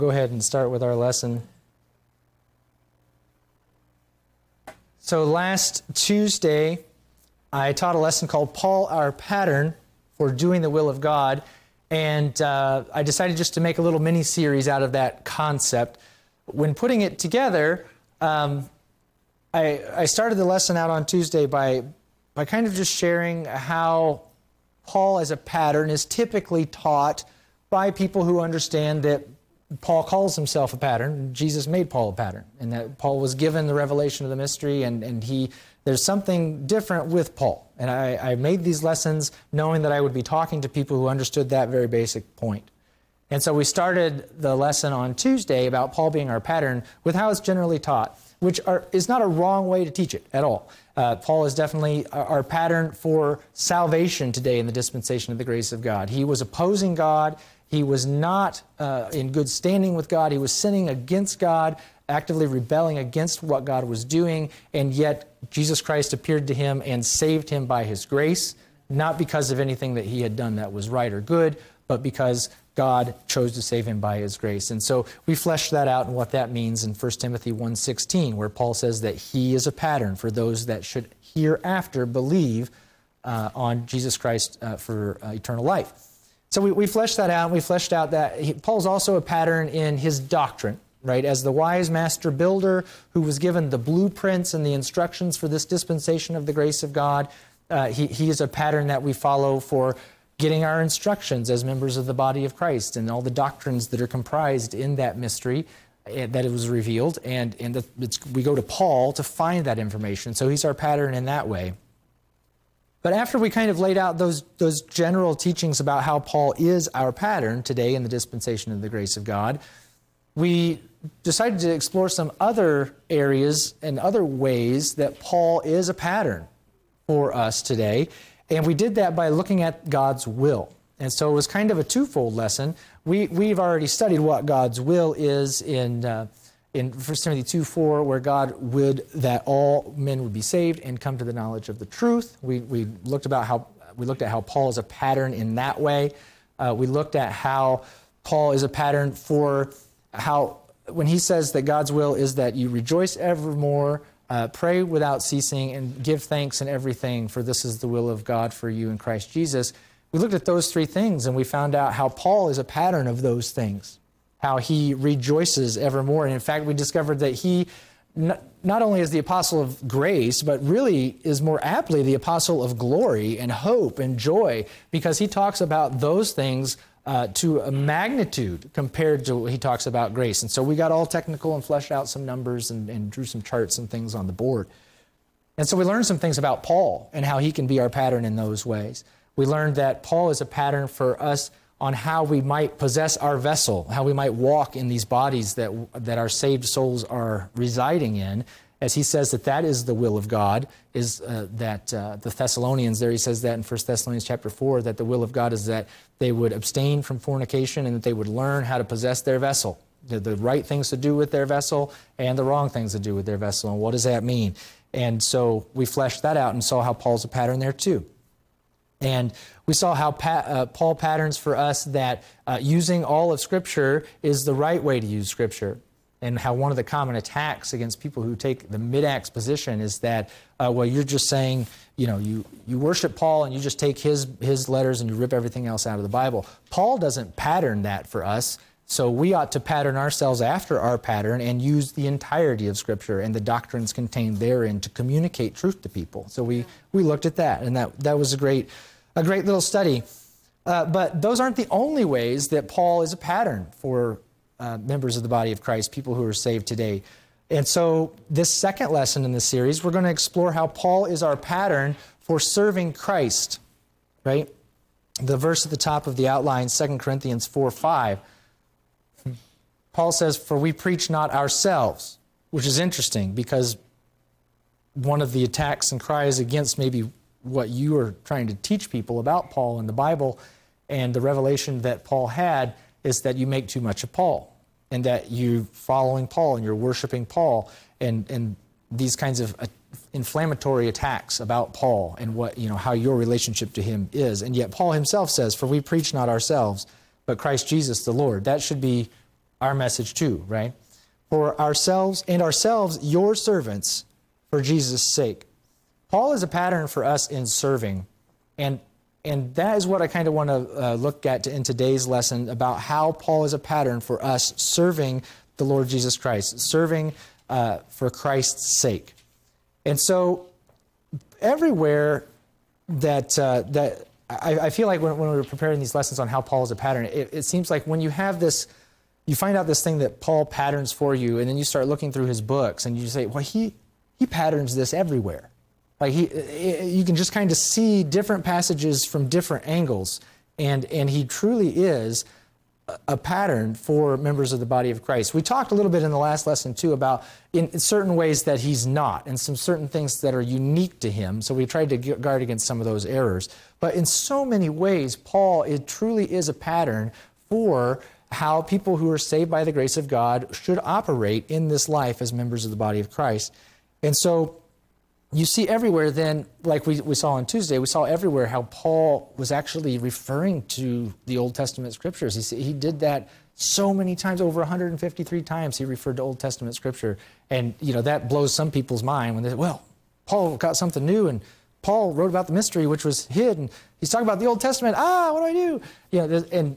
Go ahead and start with our lesson. So last Tuesday, I taught a lesson called Paul, Our Pattern for Doing the Will of God. And I decided just to make a little mini-series out of that concept. When putting it together, I started the lesson out on Tuesday by kind of just sharing how Paul as a pattern is typically taught by people who understand that Paul calls himself a pattern. Jesus made Paul a pattern, and that Paul was given the revelation of the mystery, and there's something different with Paul. And I made these lessons knowing that I would be talking to people who understood that very basic point. And so we started the lesson on Tuesday about Paul being our pattern with how it's generally taught, which is not a wrong way to teach it at all. Paul is definitely our pattern for salvation today in the dispensation of the grace of God. He was opposing God. He was not in good standing with God. He was sinning against God, actively rebelling against what God was doing, and yet Jesus Christ appeared to him and saved him by his grace, not because of anything that he had done that was right or good, but because God chose to save him by his grace. And so we fleshed that out and what that means in 1 Timothy 1:16, where Paul says that he is a pattern for those that should hereafter believe on Jesus Christ for eternal life. So we fleshed that out, and we fleshed out that Paul's also a pattern in his doctrine, right? As the wise master builder who was given the blueprints and the instructions for this dispensation of the grace of God, he is a pattern that we follow for getting our instructions as members of the body of Christ and all the doctrines that are comprised in that mystery that it was revealed. And we go to Paul to find that information. So he's our pattern in that way. But after we kind of laid out those general teachings about how Paul is our pattern today in the dispensation of the grace of God, we decided to explore some other areas and other ways that Paul is a pattern for us today. And we did that by looking at God's will. And so it was kind of a twofold lesson. We've already studied what God's will is in 1 Timothy 2:4, where God would that all men would be saved and come to the knowledge of the truth. We looked at how Paul is a pattern in that way. We looked at how Paul is a pattern for how when he says that God's will is that you rejoice evermore, pray without ceasing, and give thanks in everything, for this is the will of God for you in Christ Jesus. We looked at those three things, and we found out how Paul is a pattern of those things, how he rejoices evermore. And in fact, we discovered that he not only is the apostle of grace, but really is more aptly the apostle of glory and hope and joy, because he talks about those things to a magnitude compared to what he talks about grace. And so we got all technical and fleshed out some numbers and drew some charts and things on the board. And so we learned some things about Paul and how he can be our pattern in those ways. We learned that Paul is a pattern for us on how we might possess our vessel, how we might walk in these bodies that our saved souls are residing in. As he says that is the will of God, is that the Thessalonians, there he says that in 1 Thessalonians chapter 4, that the will of God is that they would abstain from fornication and that they would learn how to possess their vessel, the right things to do with their vessel and the wrong things to do with their vessel. And what does that mean? And so we fleshed that out and saw how Paul's a pattern there too. And we saw how Paul patterns for us that using all of Scripture is the right way to use Scripture. And how one of the common attacks against people who take the mid-acts position is that, you're just saying, you worship Paul and you just take his letters and you rip everything else out of the Bible. Paul doesn't pattern that for us, so we ought to pattern ourselves after our pattern and use the entirety of Scripture and the doctrines contained therein to communicate truth to people. So we looked at that, and that was a great little study. But those aren't the only ways that Paul is a pattern for members of the body of Christ, people who are saved today. And so this second lesson in this series, we're going to explore how Paul is our pattern for serving Christ, right? The verse at the top of the outline, 2 Corinthians 4:5. Paul says, "For we preach not ourselves," which is interesting because one of the attacks and cries against maybe what you are trying to teach people about Paul in the Bible and the revelation that Paul had is that you make too much of Paul and that you're following Paul and you're worshiping Paul and these kinds of inflammatory attacks about Paul and how your relationship to him is. And yet Paul himself says, "For we preach not ourselves, but Christ Jesus the Lord." That should be our message too, right? For ourselves, your servants, for Jesus' sake. Paul is a pattern for us in serving. And that is what I kind of want to look at in today's lesson about how Paul is a pattern for us serving the Lord Jesus Christ, serving for Christ's sake. And so everywhere that I feel like when we were preparing these lessons on how Paul is a pattern, it seems like when you have this, you find out this thing that Paul patterns for you, and then you start looking through his books, and you say, well, he patterns this everywhere. Like you can just kind of see different passages from different angles, and he truly is a pattern for members of the body of Christ. We talked a little bit in the last lesson too about in certain ways that he's not, and some certain things that are unique to him. So we tried to guard against some of those errors. But in so many ways, Paul, it truly is a pattern for how people who are saved by the grace of God should operate in this life as members of the body of Christ. And so you see everywhere then, like we saw on Tuesday, we saw everywhere how Paul was actually referring to the Old Testament scriptures. He did that so many times, over 153 times he referred to Old Testament scripture. And, that blows some people's mind when they say, well, Paul got something new, and Paul wrote about the mystery which was hid, and he's talking about the Old Testament. What do I do? And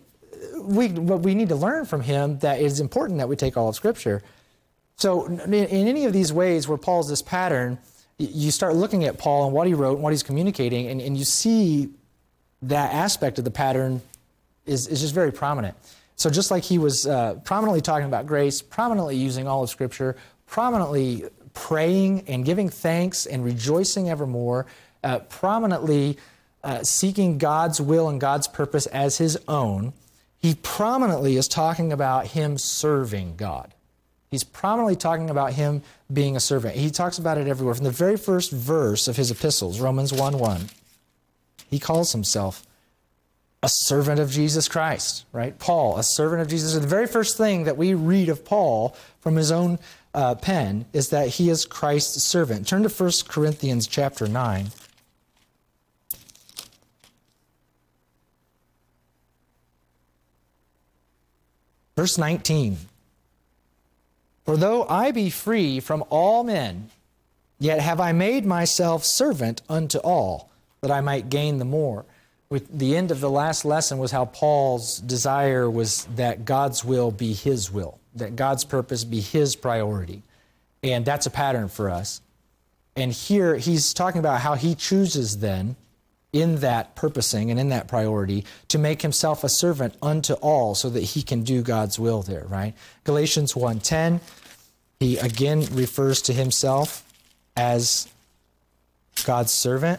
we need to learn from him that it is important that we take all of Scripture. So in any of these ways where Paul's this pattern, you start looking at Paul and what he wrote and what he's communicating, and you see that aspect of the pattern is just very prominent. So just like he was prominently talking about grace, prominently using all of Scripture, prominently praying and giving thanks and rejoicing evermore, prominently seeking God's will and God's purpose as his own, he prominently is talking about him serving God. He's prominently talking about him being a servant. He talks about it everywhere. From the very first verse of his epistles, Romans 1:1, he calls himself a servant of Jesus Christ, right? Paul, a servant of Jesus. The very first thing that we read of Paul from his own pen is that he is Christ's servant. Turn to 1 Corinthians chapter 9. Verse 19. For though I be free from all men, yet have I made myself servant unto all, that I might gain the more. With the end of the last lesson was how Paul's desire was that God's will be his will, that God's purpose be his priority. And that's a pattern for us. And here he's talking about how he chooses then, in that purposing and in that priority, to make himself a servant unto all so that he can do God's will there, right? Galatians 1:10, he again refers to himself as God's servant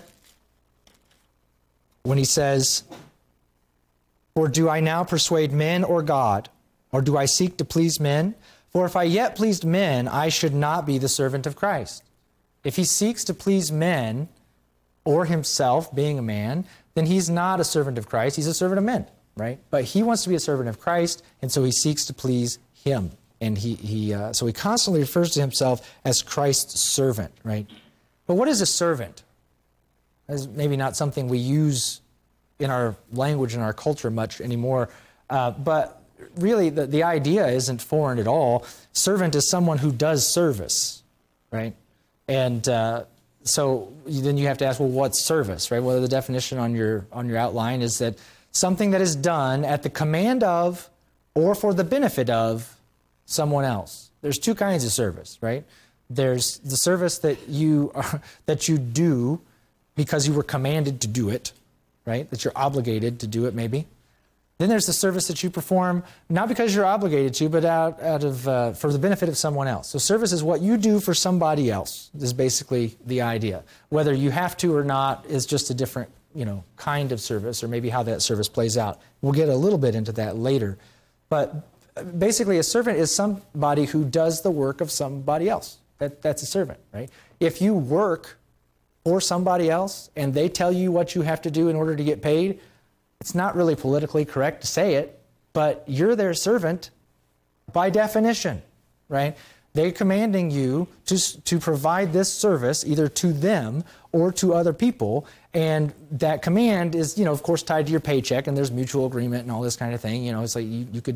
when he says, "For do I now persuade men or God, or do I seek to please men? For if I yet pleased men, I should not be the servant of Christ." If he seeks to please men, or himself being a man, then he's not a servant of Christ. He's a servant of men, right? But he wants to be a servant of Christ, and so he seeks to please him. And so he constantly refers to himself as Christ's servant, right? But what is a servant? That's maybe not something we use in our language and our culture much anymore. But really, the idea isn't foreign at all. Servant is someone who does service, right? And so then you have to ask, well, what's service, right? Well, the definition on your outline is that something that is done at the command of or for the benefit of someone else. There's two kinds of service, right? There's the service that you do because you were commanded to do it, right? That you're obligated to do it, maybe. Then there's the service that you perform not because you're obligated to, but out of for the benefit of someone else. So service is what you do for somebody else, is basically the idea. Whether you have to or not is just a different, kind of service, or maybe how that service plays out. We'll get a little bit into that later. But basically, a servant is somebody who does the work of somebody else. That's a servant, right? If you work for somebody else and they tell you what you have to do in order to get paid, it's not really politically correct to say it, but you're their servant by definition, right? They're commanding you to provide this service either to them or to other people, and that command is, of course, tied to your paycheck, and there's mutual agreement and all this kind of thing. It's like you could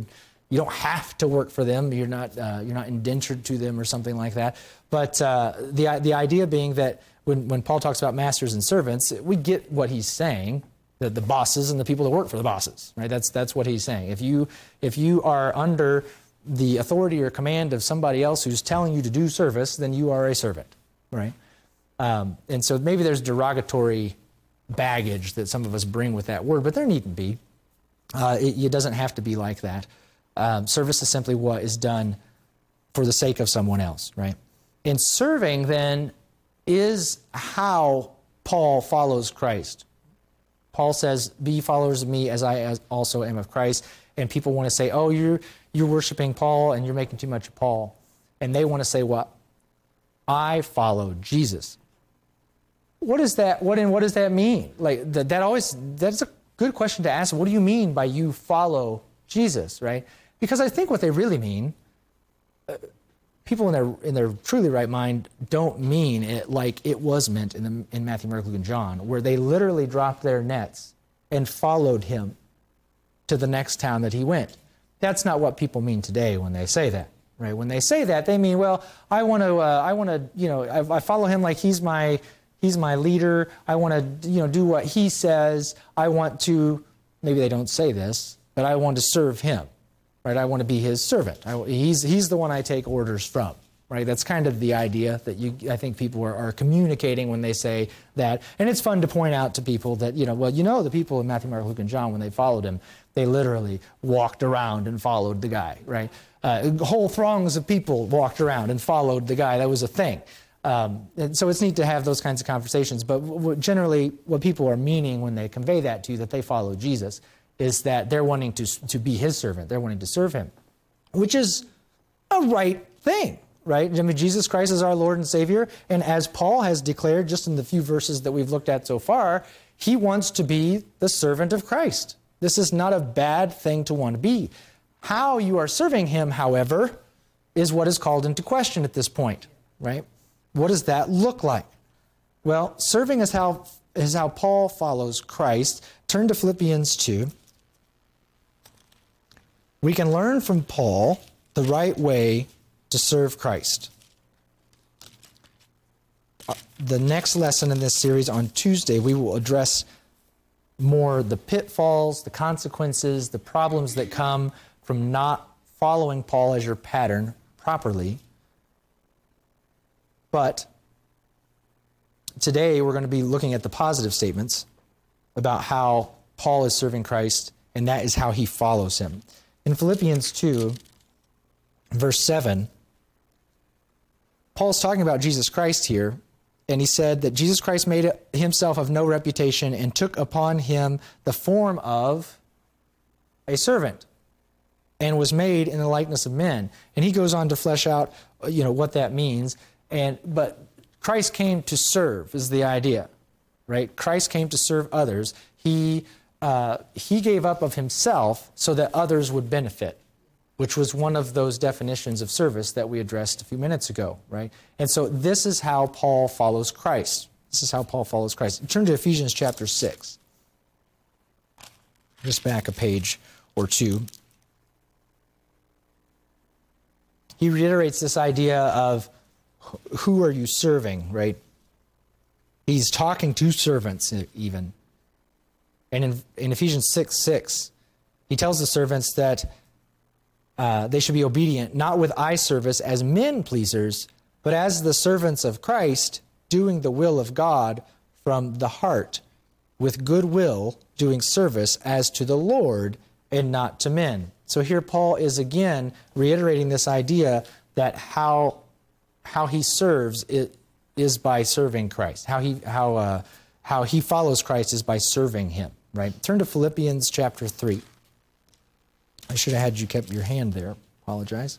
You don't have to work for them. You're not indentured to them or something like that. But the idea being that when Paul talks about masters and servants, we get what he's saying. The bosses and the people that work for the bosses, right? That's what he's saying. If you are under the authority or command of somebody else who's telling you to do service, then you are a servant, right? And so maybe there's derogatory baggage that some of us bring with that word, but there needn't be. It doesn't have to be like that. Service is simply what is done for the sake of someone else, right? And serving then is how Paul follows Christ. Paul says, be followers of me as I also am of Christ. And people want to say, oh, you're worshiping Paul and you're making too much of Paul. And they want to say, what? I follow Jesus. What is that? What does that mean? Like that's a good question to ask. What do you mean by you follow Jesus, right? Because I think what they really mean, people in their truly right mind don't mean it like it was meant in Matthew, Mark, Luke, and John, where they literally dropped their nets and followed him to the next town that he went. That's not what people mean today when they say that, right? When they say that, they mean, well, I want to, I follow him like he's my leader. I want to, do what he says. I want to, maybe they don't say this, but I want to serve him. Right, I want to be his servant. He's the one I take orders from. Right, that's kind of the idea that I think people are communicating when they say that. And it's fun to point out to people that the people in Matthew, Mark, Luke, and John, when they followed him, they literally walked around and followed the guy. Right, whole throngs of people walked around and followed the guy. That was a thing. And so it's neat to have those kinds of conversations. But generally, what people are meaning when they convey that to you, that they follow Jesus, is that they're wanting to be his servant. They're wanting to serve him, which is a right thing, right? I mean, Jesus Christ is our Lord and Savior, and as Paul has declared just in the few verses that we've looked at so far, he wants to be the servant of Christ. This is not a bad thing to want to be. How you are serving him, however, is what is called into question at this point, right? What does that look like? Well, serving is how Paul follows Christ. Turn to Philippians 2. We can learn from Paul the right way to serve Christ. The next lesson in this series on Tuesday, we will address more the pitfalls, the consequences, the problems that come from not following Paul as your pattern properly. But today we're going to be looking at the positive statements about how Paul is serving Christ, and that is how he follows him. In Philippians 2, verse 7, Paul's talking about Jesus Christ here, and he said that Jesus Christ made himself of no reputation and took upon him the form of a servant and was made in the likeness of men. And he goes on to flesh out, what that means. But Christ came to serve is the idea, right? Christ came to serve others. He gave up of himself so that others would benefit, which was one of those definitions of service that we addressed a few minutes ago, right? And so this is how Paul follows Christ. This is how Paul follows Christ. Turn to Ephesians chapter 6. Just back a page or two. He reiterates this idea of who are you serving, right? He's talking to servants even. And in Ephesians 6:6, he tells the servants that they should be obedient, not with eye service as men pleasers, but as the servants of Christ, doing the will of God from the heart, with good will, doing service as to the Lord and not to men. So here Paul is again reiterating this idea that how he serves is by serving Christ. How he follows Christ is by serving him. Right? Turn to Philippians chapter 3. I should have had you kept your hand there. Apologize.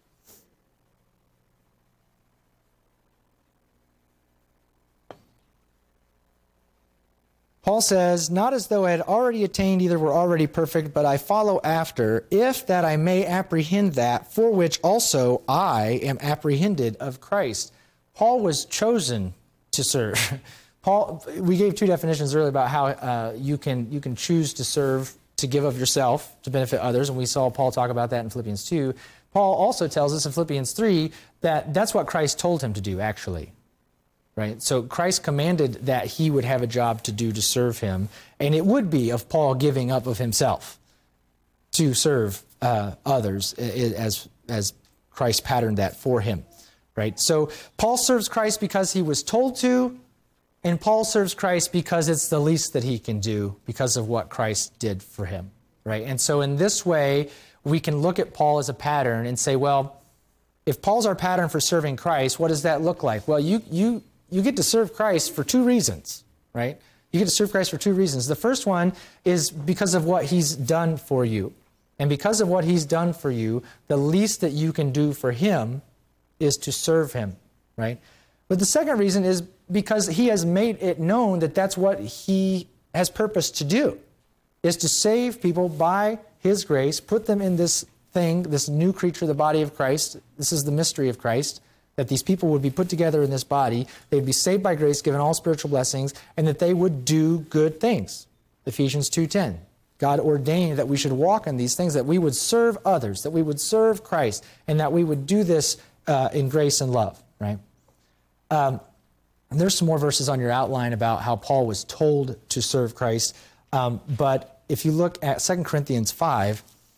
Paul says, not as though I had already attained either were already perfect, but I follow after, if that I may apprehend that for which also I am apprehended of Christ. Paul was chosen to serve. Paul, we gave two definitions earlier about how you can choose to serve to give of yourself to benefit others, and we saw Paul talk about that in Philippians 2. Paul also tells us in Philippians 3 that that's what Christ told him to do, actually. Right? So Christ commanded that he would have a job to do to serve him, and it would be of Paul giving up of himself to serve others as Christ patterned that for him. Right? So Paul serves Christ because he was told to, and Paul serves Christ because it's the least that he can do because of what Christ did for him. Right? And so in this way, we can look at Paul as a pattern and say, well, if Paul's our pattern for serving Christ, what does that look like? Well, you get to serve Christ for two reasons, right? You get to serve Christ for two reasons. The first one is because of what he's done for you. And because of what he's done for you, the least that you can do for him is to serve him, right? But the second reason is because he has made it known that that's what he has purposed to do, is to save people by his grace, put them in this thing, this new creature, the body of Christ. This is the mystery of Christ, that these people would be put together in this body, they'd be saved by grace, given all spiritual blessings, and that they would do good things. Ephesians 2:10. God ordained that we should walk in these things, that we would serve others, that we would serve Christ, and that we would do this in grace and love, right? And there's some more verses on your outline about how Paul was told to serve Christ. But if you look at 2 Corinthians 5,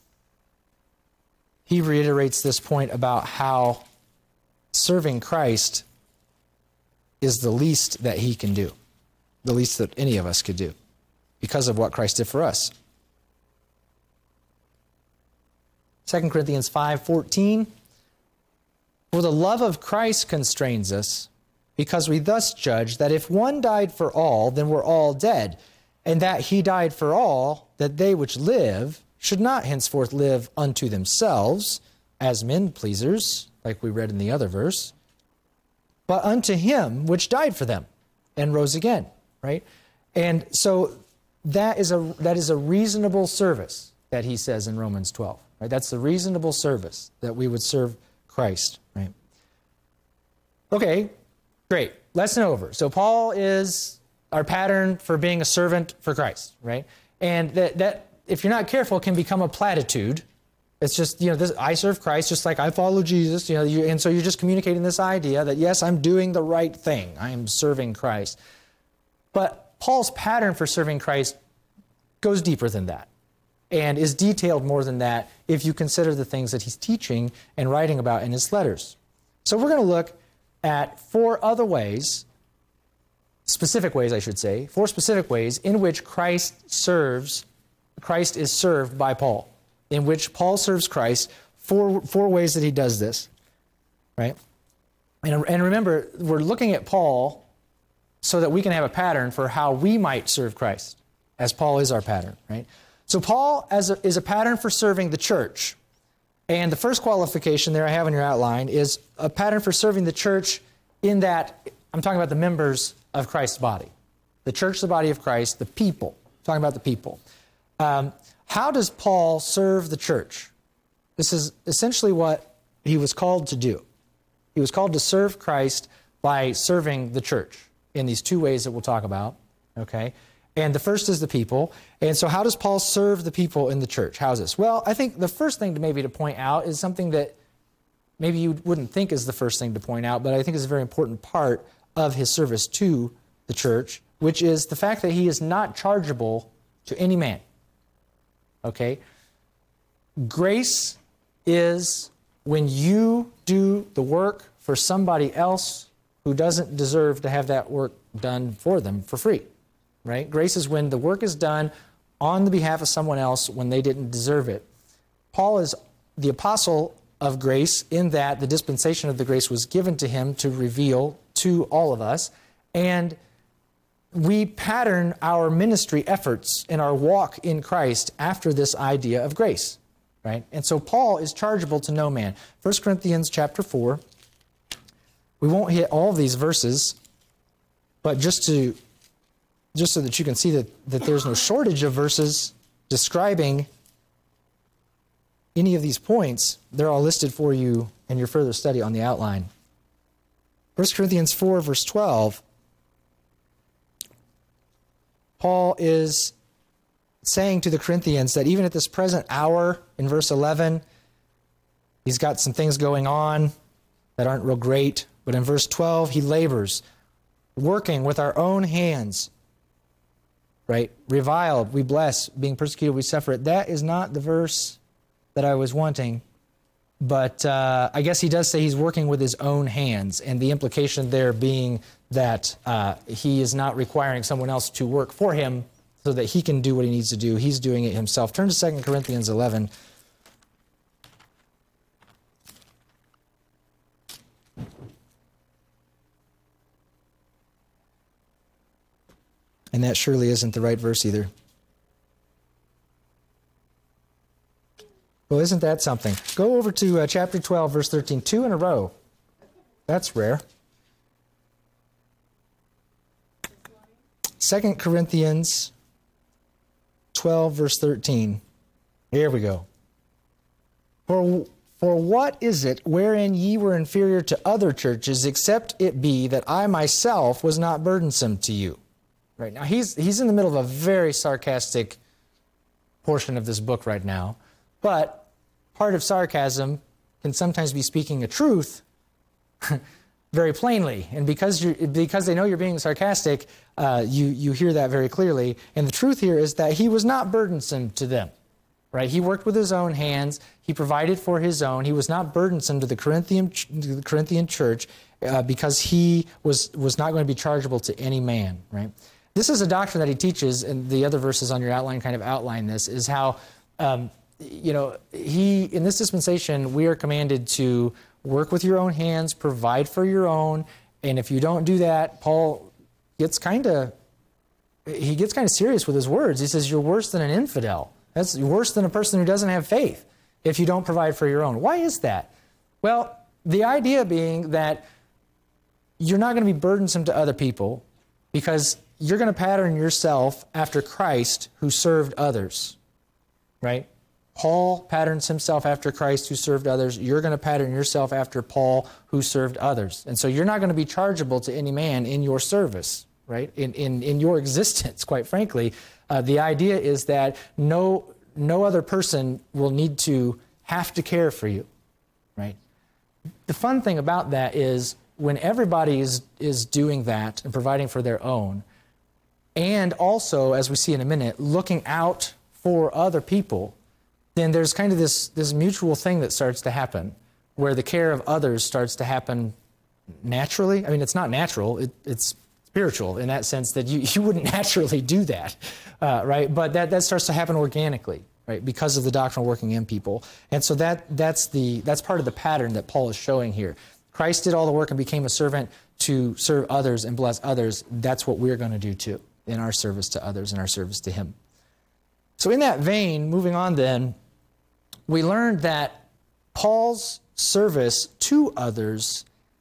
he reiterates this point about how serving Christ is the least that he can do, the least that any of us could do, because of what Christ did for us. 2 Corinthians 5:14, for the love of Christ constrains us, because we thus judge that if one died for all, then we're all dead, and that he died for all, that they which live should not henceforth live unto themselves as men pleasers, like we read in the other verse, but unto him which died for them and rose again, right? And so that is a reasonable service that he says in Romans 12, right? That's the reasonable service that we would serve Christ, right? Okay, great. Lesson over. So Paul is our pattern for being a servant for Christ, right? And that if you're not careful, can become a platitude. It's just, I serve Christ just like I follow Jesus, and so you're just communicating this idea that, yes, I'm doing the right thing. I am serving Christ. But Paul's pattern for serving Christ goes deeper than that and is detailed more than that if you consider the things that he's teaching and writing about in his letters. So we're going to look at four specific ways in which Christ is served by Paul, in which Paul serves Christ, four ways that he does this, right? And remember, we're looking at Paul so that we can have a pattern for how we might serve Christ, as Paul is our pattern, right? So Paul is a pattern for serving the church. And the first qualification there I have in your outline is a pattern for serving the church in that I'm talking about the members of Christ's body. The church, the body of Christ, the people. I'm talking about the people. How does Paul serve the church? This is essentially what he was called to do. He was called to serve Christ by serving the church in these two ways that we'll talk about, okay? And the first is the people. And so how does Paul serve the people in the church? How is this? Well, I think the first thing to point out is something that maybe you wouldn't think is the first thing to point out, but I think is a very important part of his service to the church, which is the fact that he is not chargeable to any man. Okay? Grace is when you do the work for somebody else who doesn't deserve to have that work done for them for free. Right? Grace is when the work is done on the behalf of someone else when they didn't deserve it. Paul is the apostle of grace in that the dispensation of the grace was given to him to reveal to all of us. And we pattern our ministry efforts and our walk in Christ after this idea of grace. Right? And so Paul is chargeable to no man. 1 Corinthians chapter 4. We won't hit all of these verses, but just so that you can see that there's no shortage of verses describing any of these points, they're all listed for you in your further study on the outline. 1 Corinthians 4, verse 12, Paul is saying to the Corinthians that even at this present hour, in verse 11, he's got some things going on that aren't real great. But in verse 12, he labors, working with our own hands. Right? Reviled, we bless. Being persecuted, we suffer it. That is not the verse that I was wanting. But I guess he does say he's working with his own hands. And the implication there being that he is not requiring someone else to work for him so that he can do what he needs to do. He's doing it himself. Turn to 2 Corinthians 11. And that surely isn't the right verse either. Well, isn't that something? Go over to chapter 12, verse 13. 2 in a row. That's rare. 2 Corinthians 12, verse 13. Here we go. For what is it wherein ye were inferior to other churches, except it be that I myself was not burdensome to you? Right now, he's in the middle of a very sarcastic portion of this book right now. But part of sarcasm can sometimes be speaking a truth very plainly. And because they know you're being sarcastic, you hear that very clearly. And the truth here is that he was not burdensome to them. Right? He worked with his own hands. He provided for his own. He was not burdensome to the Corinthian church because he was not going to be chargeable to any man. Right? This is a doctrine that he teaches, and the other verses on your outline kind of outline this, is how, in this dispensation, we are commanded to work with your own hands, provide for your own, and if you don't do that, Paul gets kind of serious with his words. He says, you're worse than an infidel. That's worse than a person who doesn't have faith if you don't provide for your own. Why is that? Well, the idea being that you're not going to be burdensome to other people because you're going to pattern yourself after Christ who served others, right? Paul patterns himself after Christ who served others. You're going to pattern yourself after Paul who served others. And so you're not going to be chargeable to any man in your service, right? In your existence, quite frankly. The idea is that no other person will need to have to care for you, right? The fun thing about that is when everybody is doing that and providing for their own, and also, as we see in a minute, looking out for other people, then there's kind of this mutual thing that starts to happen where the care of others starts to happen naturally. I mean, it's not natural. It's spiritual in that sense that you wouldn't naturally do that, right? But that starts to happen organically, right? Because of the doctrinal working in people. And so that's part of the pattern that Paul is showing here. Christ did all the work and became a servant to serve others and bless others. That's what we're going to do too in our service to others and our service to him. So in that vein, moving on then, we learned that Paul's service to others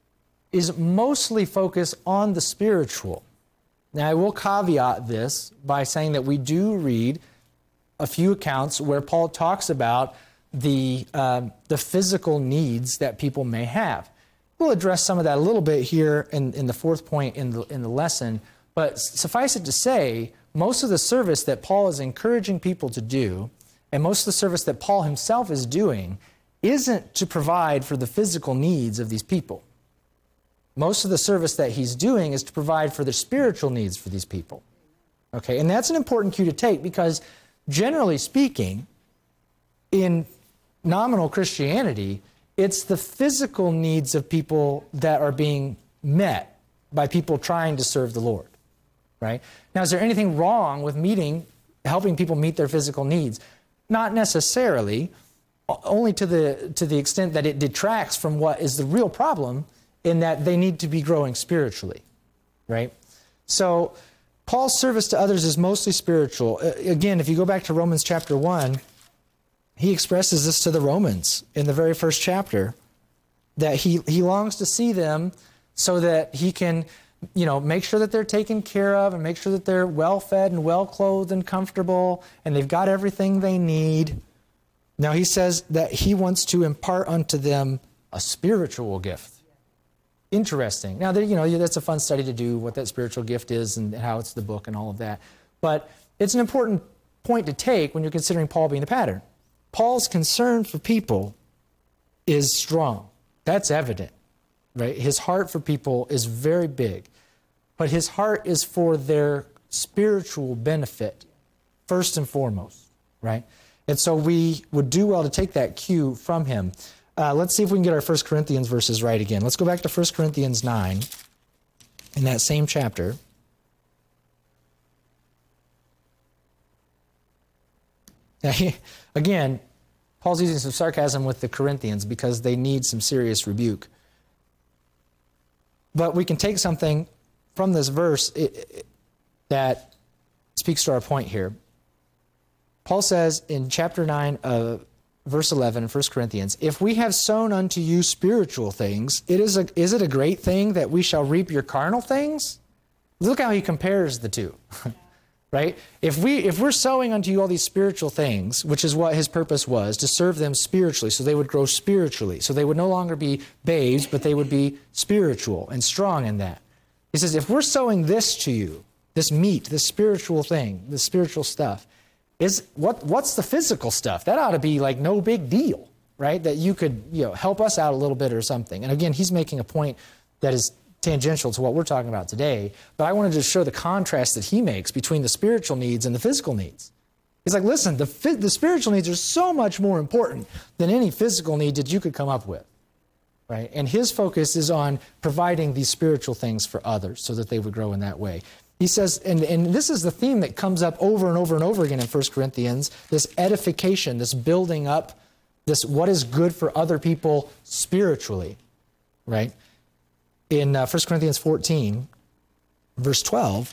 is mostly focused on the spiritual. Now, I will caveat this by saying that we do read a few accounts where Paul talks about the physical needs that people may have. We'll address some of that a little bit here in the fourth point in the lesson, but suffice it to say, most of the service that Paul is encouraging people to do, and most of the service that Paul himself is doing, isn't to provide for the physical needs of these people. Most of the service that he's doing is to provide for the spiritual needs for these people. Okay, and that's an important cue to take because, generally speaking, in nominal Christianity, it's the physical needs of people that are being met by people trying to serve the Lord. Right? Now, is there anything wrong with helping people meet their physical needs? Not necessarily, only to the extent that it detracts from what is the real problem, in that they need to be growing spiritually, right? So Paul's service to others is mostly spiritual. Again, if you go back to Romans chapter 1, he expresses this to the Romans in the very first chapter, that he longs to see them so that he can, make sure that they're taken care of and make sure that they're well-fed and well-clothed and comfortable and they've got everything they need. Now he says that he wants to impart unto them a spiritual gift. Interesting. Now, that's a fun study to do, what that spiritual gift is and how it's the book and all of that. But it's an important point to take when you're considering Paul being the pattern. Paul's concern for people is strong. That's evident, right? His heart for people is very big, but his heart is for their spiritual benefit, first and foremost, right? And so we would do well to take that cue from him. Let's see if we can get our 1 Corinthians verses right again. Let's go back to 1 Corinthians 9 in that same chapter. Now, again, Paul's using some sarcasm with the Corinthians because they need some serious rebuke. But we can take something from this verse that speaks to our point here. Paul says in chapter 9 of verse 11 in 1 Corinthians, if we have sown unto you spiritual things, is it a great thing that we shall reap your carnal things? Look how he compares the two. Right? If we're sowing unto you all these spiritual things, which is what his purpose was, to serve them spiritually, so they would grow spiritually, so they would no longer be babes, but they would be spiritual and strong in that. He says, if we're sowing this to you, this meat, this spiritual thing, this spiritual stuff, what's the physical stuff? That ought to be like no big deal, right? That you could help us out a little bit or something. And again, he's making a point that is tangential to what we're talking about today, but I wanted to show the contrast that he makes between the spiritual needs and the physical needs. He's like, listen, the spiritual needs are so much more important than any physical need that you could come up with, right? And his focus is on providing these spiritual things for others so that they would grow in that way. He says, and this is the theme that comes up over and over and over again in 1 Corinthians, this edification, this building up, this what is good for other people spiritually, right? In 1 Corinthians 14, verse 12,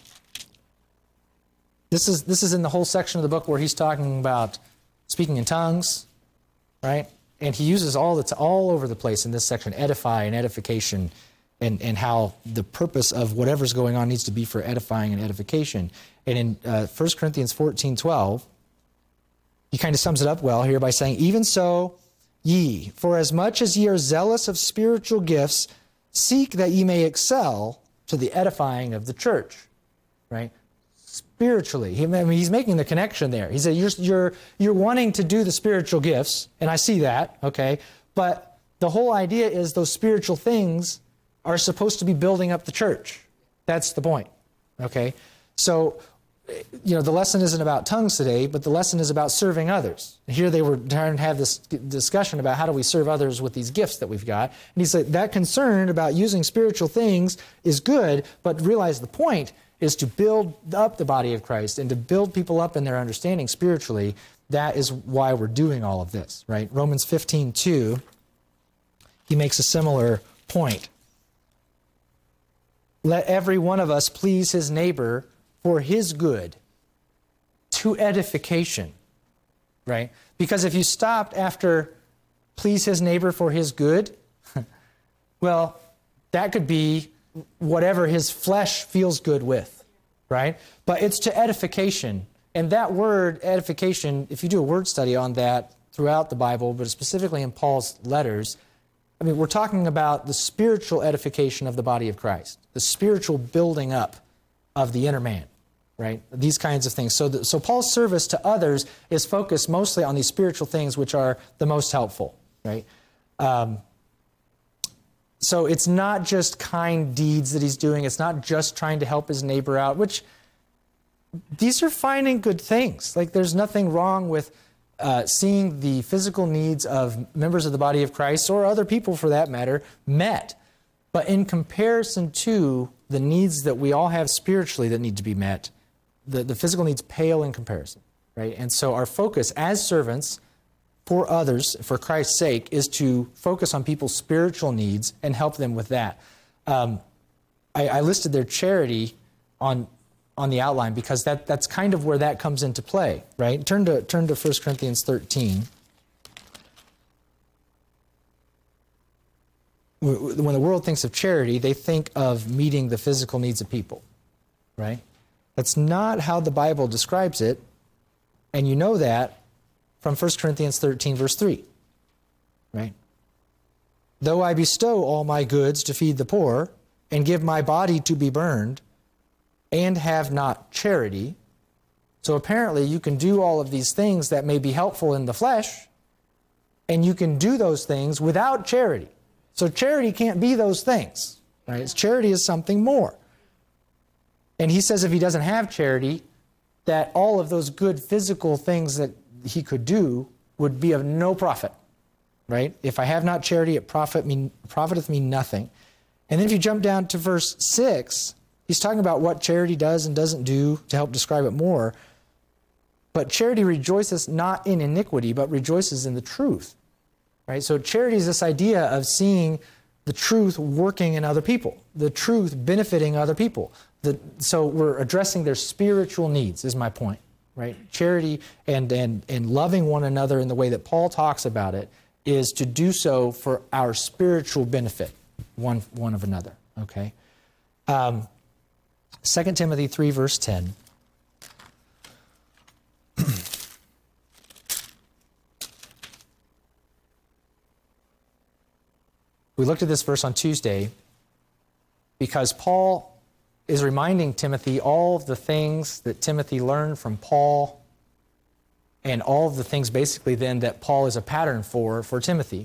this is in the whole section of the book where he's talking about speaking in tongues, right? And he uses all over the place in this section, edify and edification, and how the purpose of whatever's going on needs to be for edifying and edification. And in 1 Corinthians 14:12, he kind of sums it up well here by saying, even so ye, for as much as ye are zealous of spiritual gifts, seek that ye may excel to the edifying of the church, right? Spiritually. He's making the connection there. He said, you're wanting to do the spiritual gifts, and I see that, okay? But the whole idea is those spiritual things are supposed to be building up the church. That's the point, okay? So, the lesson isn't about tongues today, but the lesson is about serving others. Here they were trying to have this discussion about how do we serve others with these gifts that we've got. And he said that concern about using spiritual things is good, but realize the point is to build up the body of Christ and to build people up in their understanding spiritually. That is why we're doing all of this, right? Romans 15:2, he makes a similar point. Let every one of us please his neighbor for his good, to edification, right? Because if you stopped after please his neighbor for his good, well, that could be whatever his flesh feels good with, right? But it's to edification. And that word, edification, if you do a word study on that throughout the Bible, but specifically in Paul's letters, we're talking about the spiritual edification of the body of Christ, the spiritual building up of the inner man. Right? These kinds of things. So Paul's service to others is focused mostly on these spiritual things which are the most helpful. Right? So it's not just kind deeds that he's doing. It's not just trying to help his neighbor out, which these are fine and good things. Like there's nothing wrong with seeing the physical needs of members of the body of Christ or other people for that matter met. But in comparison to the needs that we all have spiritually that need to be met, the physical needs pale in comparison, right? And so our focus as servants for others, for Christ's sake, is to focus on people's spiritual needs and help them with that. I listed their charity on the outline because that's kind of where that comes into play, right? Turn to 1 Corinthians 13. When the world thinks of charity, they think of meeting the physical needs of people, right? That's not how the Bible describes it, and you know that from 1 Corinthians 13, verse 3, right? Though I bestow all my goods to feed the poor, and give my body to be burned, and have not charity, So apparently you can do all of these things that may be helpful in the flesh, and you can do those things without charity. So charity can't be those things, right? Charity is something more. And he says if he doesn't have charity, that all of those good physical things that he could do would be of no profit, right? If I have not charity, it profiteth me nothing. And then if you jump down to verse 6, he's talking about what charity does and doesn't do to help describe it more. But charity rejoices not in iniquity, but rejoices in the truth, right? So charity is this idea of seeing the truth working in other people, the truth benefiting other people. So we're addressing their spiritual needs, is my point, right? Charity and loving one another in the way that Paul talks about it is to do so for our spiritual benefit, one of another, okay? 2 Timothy 3, verse 10. We looked at this verse on Tuesday because Paul is reminding Timothy all of the things that Timothy learned from Paul and all of the things basically then that Paul is a pattern for Timothy.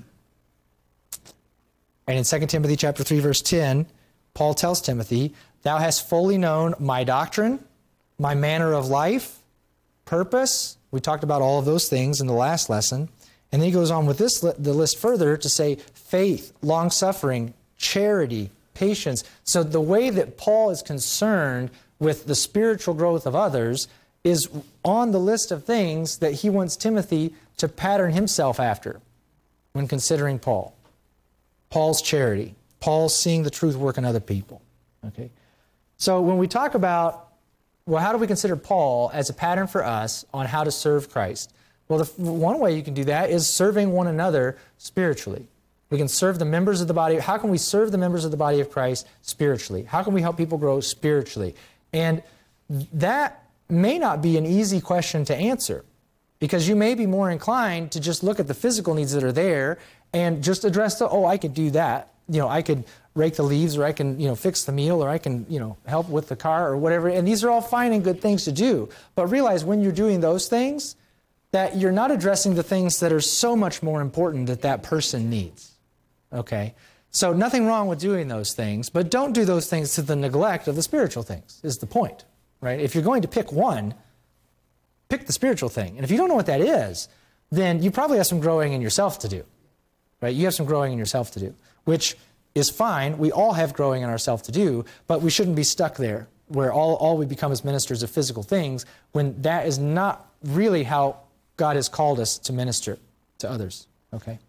And in 2 Timothy chapter 3, verse 10, Paul tells Timothy, "Thou hast fully known my doctrine, my manner of life, purpose." We talked about all of those things in the last lesson. And then he goes on with the list further to say faith, long-suffering, charity, patience. So the way that Paul is concerned with the spiritual growth of others is on the list of things that he wants Timothy to pattern himself after when considering Paul. Paul's charity. Paul's seeing the truth work in other people. Okay. So when we talk about, well, how do we consider Paul as a pattern for us on how to serve Christ? Well, one way you can do that is serving one another spiritually. We can serve the members of the body. How can we serve the members of the body of Christ spiritually? How can we help people grow spiritually? And that may not be an easy question to answer because you may be more inclined to just look at the physical needs that are there and just address I could do that. I could rake the leaves, or I can, fix the meal, or I can, help with the car or whatever. And these are all fine and good things to do. But realize when you're doing those things, that you're not addressing the things that are so much more important that person needs, okay? So nothing wrong with doing those things, but don't do those things to the neglect of the spiritual things, is the point, right? If you're going to pick one, pick the spiritual thing. And if you don't know what that is, then you probably have some growing in yourself to do, right? You have some growing in yourself to do, which is fine. We all have growing in ourselves to do, but we shouldn't be stuck there where all we become is ministers of physical things when that is not really how God has called us to minister to others, okay?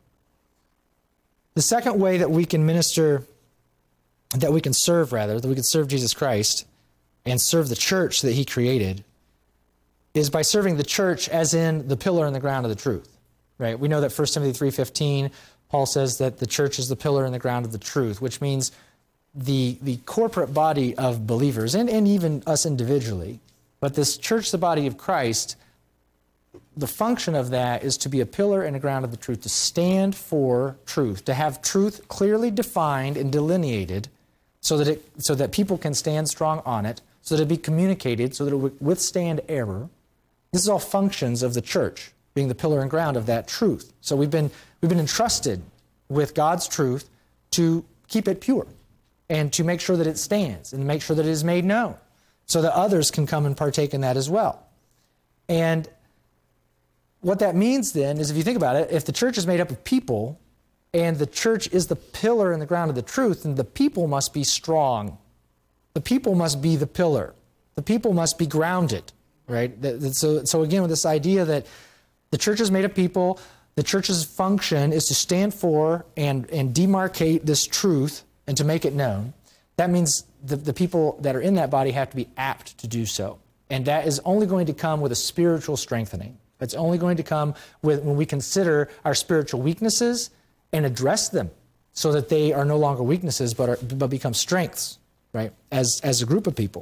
The second way that we can minister, that we can serve Jesus Christ and serve the church that he created is by serving the church as in the pillar and the ground of the truth, right? We know that 1 Timothy 3:15, Paul says that the church is the pillar and the ground of the truth, which means the corporate body of believers and even us individually. But this church, the body of Christ, the function of that is to be a pillar and a ground of the truth, to stand for truth, to have truth clearly defined and delineated so that people can stand strong on it, so that it be communicated, so that it would withstand error. This is all functions of the church, being the pillar and ground of that truth. So we've been entrusted with God's truth to keep it pure and to make sure that it stands and make sure that it is made known so that others can come and partake in that as well. And what that means then is, if you think about it, if the church is made up of people and the church is the pillar and the ground of the truth, then the people must be strong. The people must be the pillar. The people must be grounded, right? So again, with this idea that the church is made of people, the church's function is to stand for and demarcate this truth and to make it known. That means the people that are in that body have to be apt to do so. And that is only going to come with a spiritual strengthening. It's only going to come when we consider our spiritual weaknesses and address them so that they are no longer weaknesses but become strengths, right, as a group of people.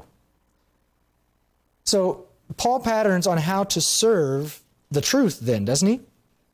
So Paul patterns on how to serve the truth then, doesn't he?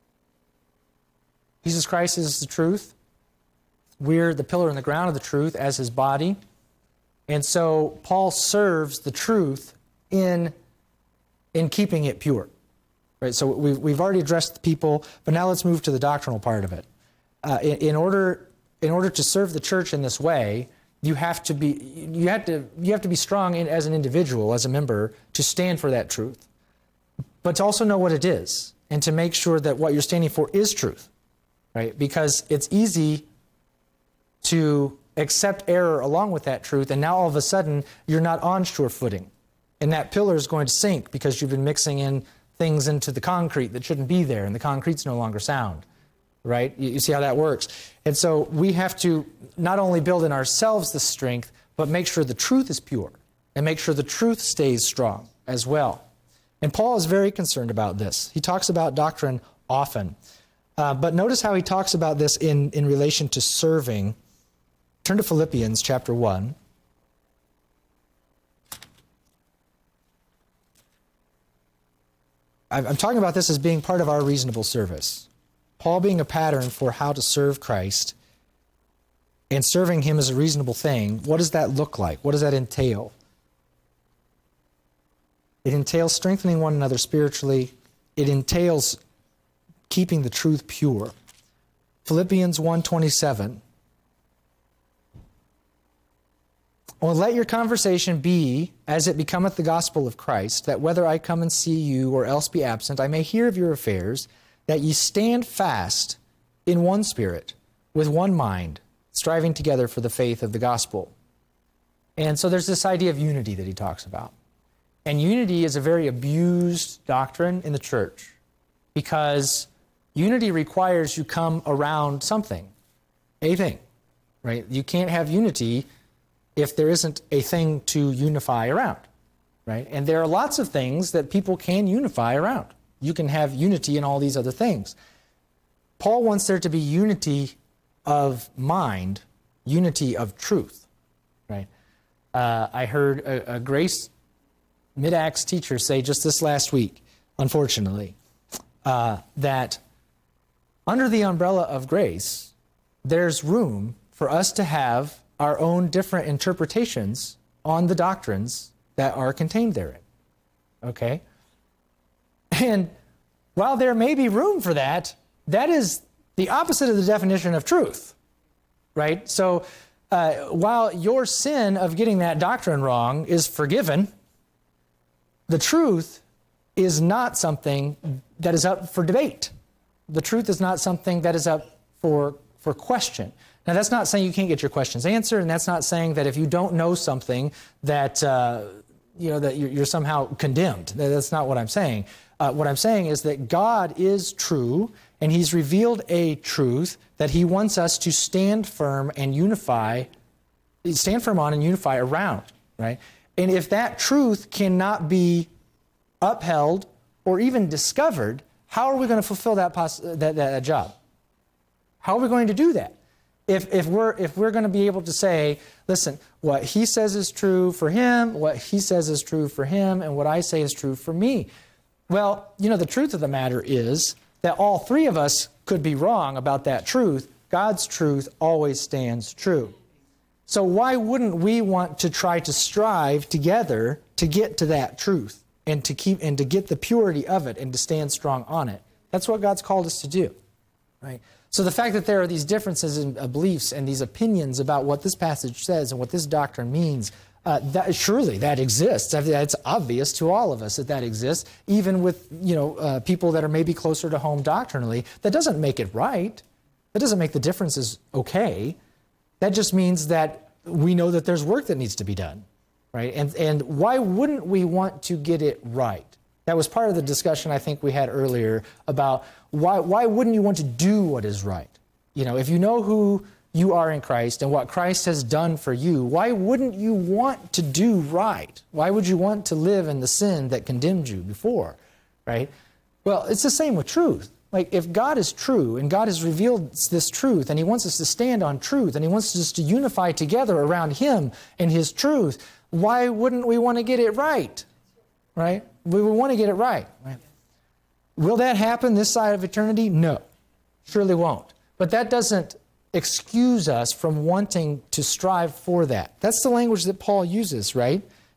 Jesus Christ is the truth. We're the pillar and the ground of the truth as his body. And so Paul serves the truth in in keeping it pure. Right? So we've already addressed the people, but now let's move to the doctrinal part of it. In order to serve the church in this way, you have to be strong as an individual, as a member, to stand for that truth, but to also know what it is and to make sure that what you're standing for is truth, right? Because it's easy to accept error along with that truth, and now all of a sudden you're not on sure footing, and that pillar is going to sink because you've been mixing in things into the concrete that shouldn't be there, and the concrete's no longer sound. Right? You see how that works. And so we have to not only build in ourselves the strength, but make sure the truth is pure and make sure the truth stays strong as well. And Paul is very concerned about this. He talks about doctrine often. But notice how he talks about this in relation to serving. Turn to Philippians chapter 1. I'm talking about this as being part of our reasonable service. Paul being a pattern for how to serve Christ and serving him is a reasonable thing. What does that look like? What does that entail? It entails strengthening one another spiritually. It entails keeping the truth pure. Philippians 1:27. Well, let your conversation be as it becometh the gospel of Christ, that whether I come and see you or else be absent, I may hear of your affairs, that ye stand fast in one spirit, with one mind, striving together for the faith of the gospel. And so there's this idea of unity that he talks about. And unity is a very abused doctrine in the church because unity requires you come around something, a thing, right? You can't have unity if there isn't a thing to unify around, right? And there are lots of things that people can unify around. You can have unity in all these other things. Paul wants there to be unity of mind, unity of truth, right? I heard a Grace Mid-Acts teacher say just this last week, unfortunately, that under the umbrella of grace, there's room for us to have our own different interpretations on the doctrines that are contained therein, okay? And while there may be room for that, that is the opposite of the definition of truth, right? So while your sin of getting that doctrine wrong is forgiven, the truth is not something that is up for debate. The truth is not something that is up for question. Now, that's not saying you can't get your questions answered, and that's not saying that if you don't know something that that you're somehow condemned. That's not what I'm saying. What I'm saying is that God is true, and He's revealed a truth that He wants us to stand firm on and unify around, right? And if that truth cannot be upheld or even discovered, how are we going to fulfill that job? How are we going to do that? If we're going to be able to say, listen, what he says is true for him, what he says is true for him, and what I say is true for me. Well, the truth of the matter is that all three of us could be wrong about that truth. God's truth always stands true. So why wouldn't we want to try to strive together to get to that truth and to get the purity of it and to stand strong on it? That's what God's called us to do, right? So the fact that there are these differences in beliefs and these opinions about what this passage says and what this doctrine means, surely that exists. It's obvious to all of us that exists, even with people that are maybe closer to home doctrinally. That doesn't make it right. That doesn't make the differences okay. That just means that we know that there's work that needs to be done, right? And why wouldn't we want to get it right? That was part of the discussion I think we had earlier about why wouldn't you want to do what is right? If you know who you are in Christ and what Christ has done for you, why wouldn't you want to do right? Why would you want to live in the sin that condemned you before, right? Well, it's the same with truth. Like, if God is true and God has revealed this truth and He wants us to stand on truth and He wants us to unify together around Him and His truth, why wouldn't we want to get it right? Right? We would want to get it right. Will that happen this side of eternity? No, surely won't. But that doesn't excuse us from wanting to strive for that. That's the language that Paul uses, right?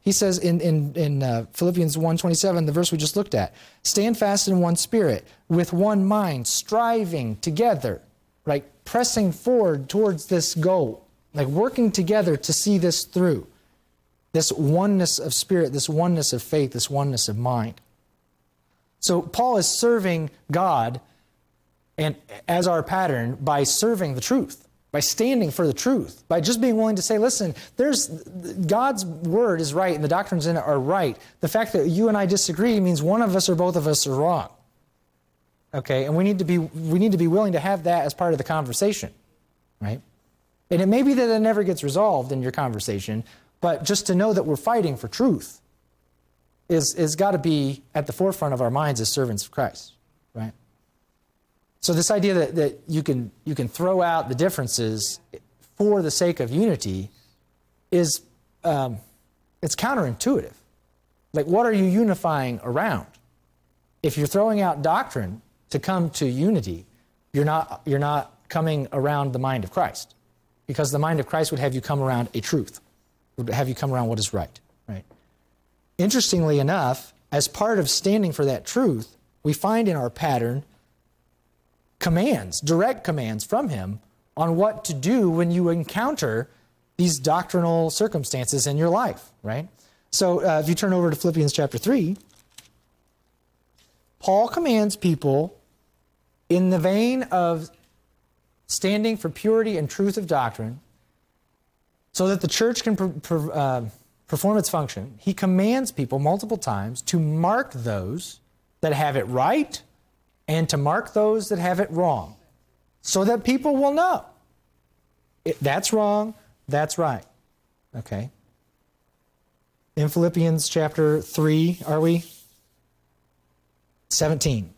He says in Philippians 1:27, the verse we just looked at, stand fast in one spirit, with one mind, striving together, right? Pressing forward towards this goal, like working together to see this through. This oneness of spirit, this oneness of faith, this oneness of mind. So Paul is serving God and as our pattern by serving the truth, by standing for the truth, by just being willing to say, listen, God's word is right and the doctrines in it are right. The fact that you and I disagree means one of us or both of us are wrong. Okay, and we need to be willing to have that as part of the conversation, right? And it may be that it never gets resolved in your conversation, but just to know that we're fighting for truth is got to be at the forefront of our minds as servants of Christ, right? So this idea that you can throw out the differences for the sake of unity is it's counterintuitive. Like, what are you unifying around? If you're throwing out doctrine to come to unity, you're not coming around the mind of Christ, because the mind of Christ would have you come around a truth, would have you come around what is right, right? Interestingly enough, as part of standing for that truth, we find in our pattern commands, direct commands from him on what to do when you encounter these doctrinal circumstances in your life, right? So if you turn over to Philippians chapter 3, Paul commands people in the vein of standing for purity and truth of doctrine so that the church can perform its function. He commands people multiple times to mark those that have it right and to mark those that have it wrong, so that people will know. That's wrong, that's right. Okay? In Philippians chapter 3, are we? 17.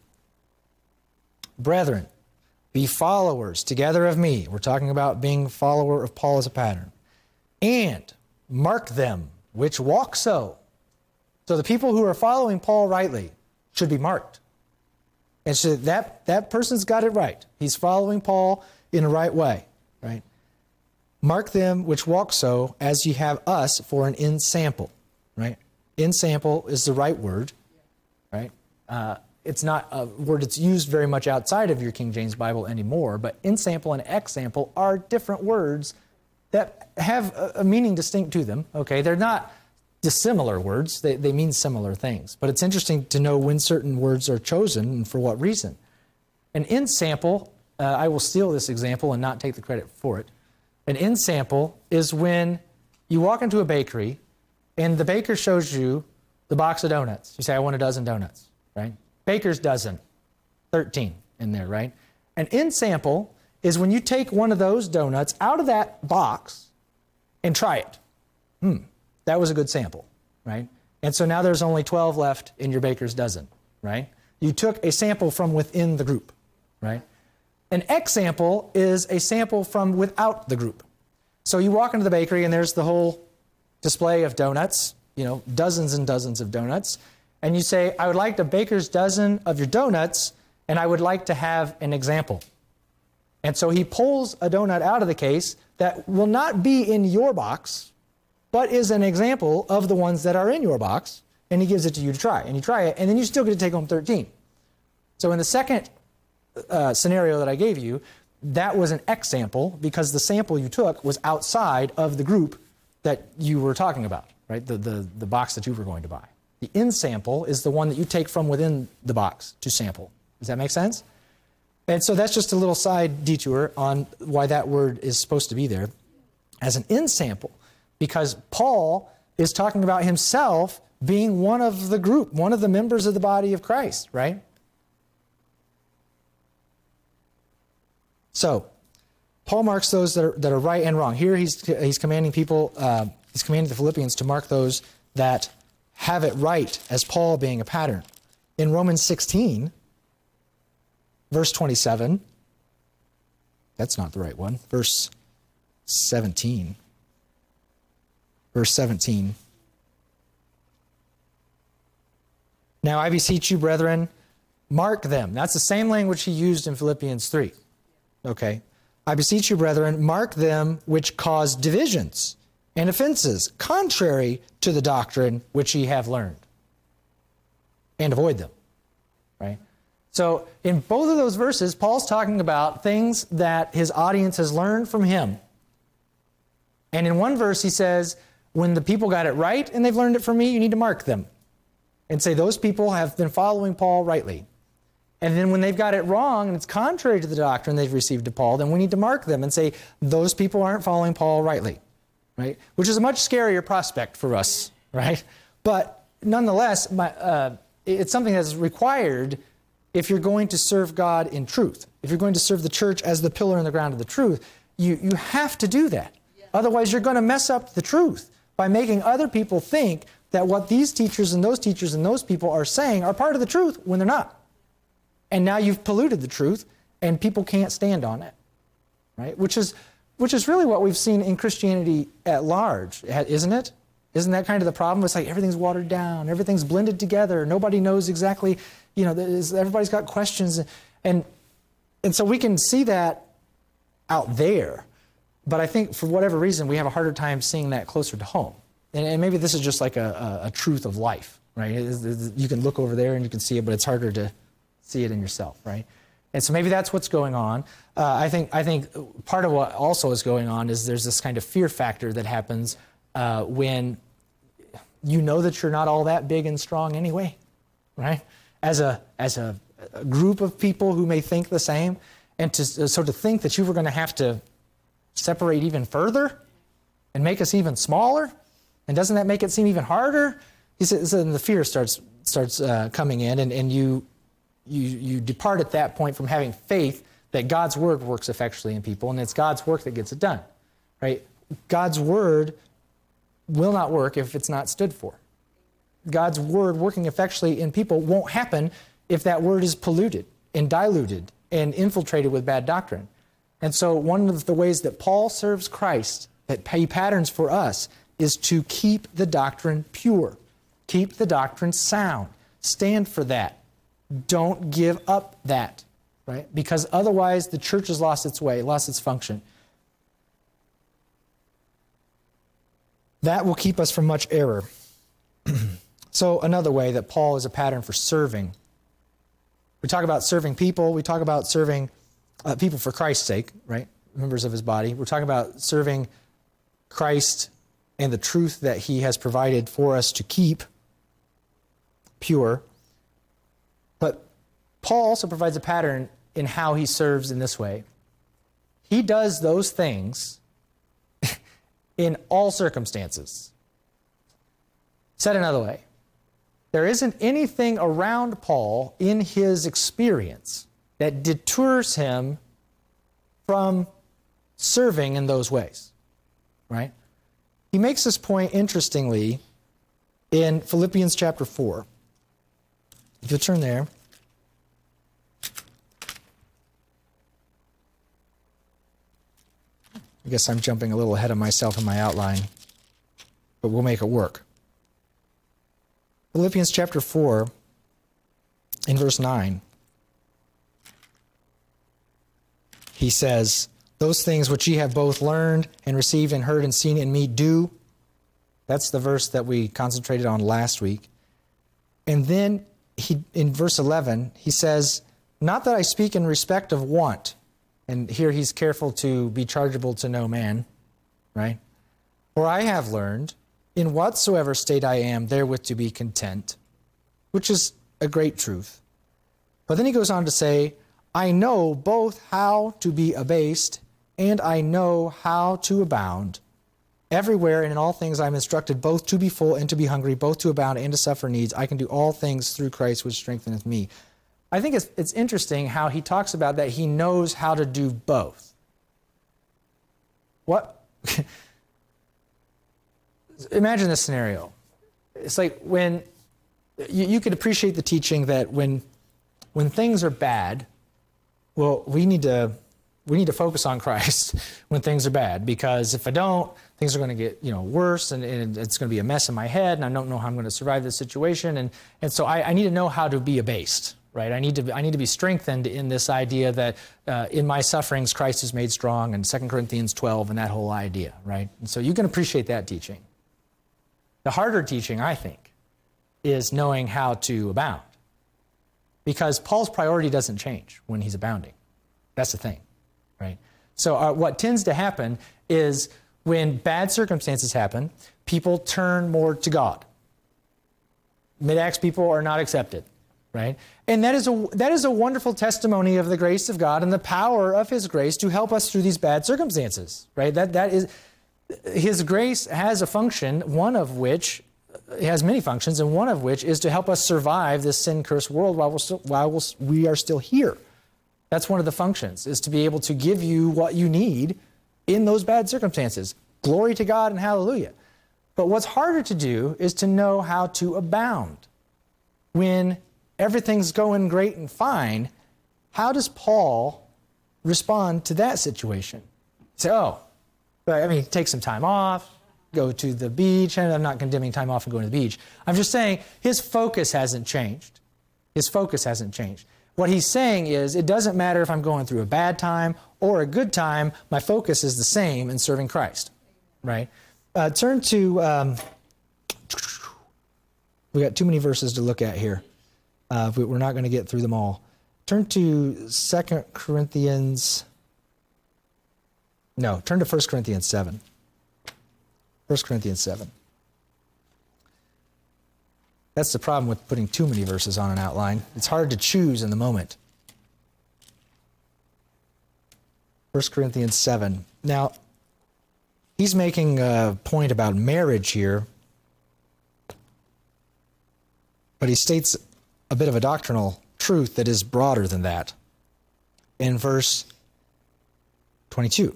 Brethren, be followers together of me. We're talking about being a follower of Paul as a pattern. And mark them which walk so. So the people who are following Paul rightly should be marked. And so that person's got it right. He's following Paul in the right way, right? Mark them which walk so, as ye have us for an ensample, right? Ensample is the right word, right? It's not a word that's used very much outside of your King James Bible anymore, but ensample and example are different words that have a meaning distinct to them, okay? They're not dissimilar words. They mean similar things. But it's interesting to know when certain words are chosen and for what reason. An ensample, I will steal this example and not take the credit for it. An ensample is when you walk into a bakery and the baker shows you the box of donuts. You say, I want a dozen donuts, right? Baker's dozen, 13 in there, right? An ensample is when you take one of those donuts out of that box and try it. That was a good sample, right? And so now there's only 12 left in your baker's dozen, right? You took a sample from within the group, right? An example is a sample from without the group. So you walk into the bakery and there's the whole display of donuts, dozens and dozens of donuts. And you say, I would like a baker's dozen of your donuts, and I would like to have an example. And so he pulls a donut out of the case that will not be in your box, but is an example of the ones that are in your box, and he gives it to you to try. And you try it, and then you still get to take home 13. So in the second scenario that I gave you, that was an example because the sample you took was outside of the group that you were talking about, right? The box that you were going to buy. The ensample is the one that you take from within the box to sample. Does that make sense? And so that's just a little side detour on why that word is supposed to be there as an ensample. Because Paul is talking about himself being one of the group, one of the members of the body of Christ, right? So, Paul marks those that are right and wrong. Here he's commanding people, he's commanding the Philippians to mark those that have it right as Paul being a pattern. In Romans 16, verse 27, that's not the right one, verse 17. Verse 17. Now I beseech you, brethren, mark them. That's the same language he used in Philippians 3. Okay. I beseech you, brethren, mark them which cause divisions and offenses, contrary to the doctrine which ye have learned, and avoid them, right? So in both of those verses, Paul's talking about things that his audience has learned from him. And in one verse, he says, when the people got it right and they've learned it from me, you need to mark them and say, those people have been following Paul rightly. And then when they've got it wrong and it's contrary to the doctrine they've received to Paul, then we need to mark them and say, those people aren't following Paul rightly, right? Which is a much scarier prospect for us, right? But nonetheless, it's something that's required if you're going to serve God in truth. If you're going to serve the church as the pillar in the ground of the truth, you have to do that. Yeah. Otherwise, you're going to mess up the truth by making other people think that what these teachers and those people are saying are part of the truth when they're not. And now you've polluted the truth, and people can't stand on it, right? Which is really what we've seen in Christianity at large, isn't it? Isn't that kind of the problem? It's like everything's watered down, everything's blended together, nobody knows exactly, everybody's got questions, and so we can see that out there, but I think for whatever reason we have a harder time seeing that closer to home. And maybe this is just like a truth of life, right? You can look over there and you can see it, but it's harder to see it in yourself, right? And so maybe that's what's going on. I think part of what also is going on is there's this kind of fear factor that happens when you know that you're not all that big and strong anyway, right? As a group of people who may think the same, and to think that you were going to have to separate even further and make us even smaller, and doesn't that make it seem even harder? He says, and the fear starts coming in, and you depart at that point from having faith that God's word works effectually in people, and it's God's work that gets it done, right? God's word will not work if it's not stood for. God's word working effectually in people won't happen if that word is polluted and diluted and infiltrated with bad doctrine. And so one of the ways that Paul serves Christ, that he patterns for us, is to keep the doctrine pure, keep the doctrine sound, stand for that. Don't give up that, right? Because otherwise the church has lost its way, lost its function. That will keep us from much error. So another way that Paul is a pattern for serving. We talk about serving people. We talk about serving people for Christ's sake, right? Members of his body. We're talking about serving Christ and the truth that he has provided for us to keep pure. But Paul also provides a pattern in how he serves in this way. He does those things in all circumstances. Said another way, there isn't anything around Paul in his experience that deters him from serving in those ways, right? He makes this point, interestingly, in Philippians chapter 4. If you turn there. I guess I'm jumping a little ahead of myself in my outline, but we'll make it work. Philippians chapter 4, in verse 9, he says, those things which ye have both learned and received and heard and seen in me do. That's the verse that we concentrated on last week. And then in verse 11, he says, not that I speak in respect of want. And here he's careful to be chargeable to no man, right? For I have learned, in whatsoever state I am, therewith to be content, which is a great truth. But then he goes on to say, I know both how to be abased, and I know how to abound. Everywhere and in all things I am instructed both to be full and to be hungry, both to abound and to suffer needs. I can do all things through Christ which strengtheneth me. I think it's interesting how he talks about that he knows how to do both. What? Imagine this scenario. It's like when you could appreciate the teaching that when things are bad, well, we need to focus on Christ when things are bad, because if I don't, things are going to get worse, and it's going to be a mess in my head, and I don't know how I'm going to survive this situation, and so I need to know how to be abased, right? I need to be strengthened in this idea that in my sufferings, Christ is made strong, and 2 Corinthians 12 and that whole idea, right? And so you can appreciate that teaching. The harder teaching, I think, is knowing how to abound. Because Paul's priority doesn't change when he's abounding. That's the thing, right? So what tends to happen is when bad circumstances happen, people turn more to God. Mid-Acts people are not accepted, right? And that is a wonderful testimony of the grace of God and the power of His grace to help us through these bad circumstances, right? That is, His grace has a function, one of which, it has many functions, and one of which is to help us survive this sin-cursed world while we are still here. That's one of the functions, is to be able to give you what you need in those bad circumstances. Glory to God and hallelujah. But what's harder to do is to know how to abound. When everything's going great and fine, how does Paul respond to that situation? Say, take some time off, go to the beach, and I'm not condemning time off and going to the beach. I'm just saying his focus hasn't changed. His focus hasn't changed. What he's saying is, it doesn't matter if I'm going through a bad time or a good time, my focus is the same in serving Christ, right? Turn to, we got too many verses to look at here. We're not going to get through them all. Turn to 2 Corinthians, turn to 1 Corinthians 7. 1 Corinthians 7. That's the problem with putting too many verses on an outline. It's hard to choose in the moment. 1 Corinthians 7. Now, he's making a point about marriage here, but he states a bit of a doctrinal truth that is broader than that. In verse 21.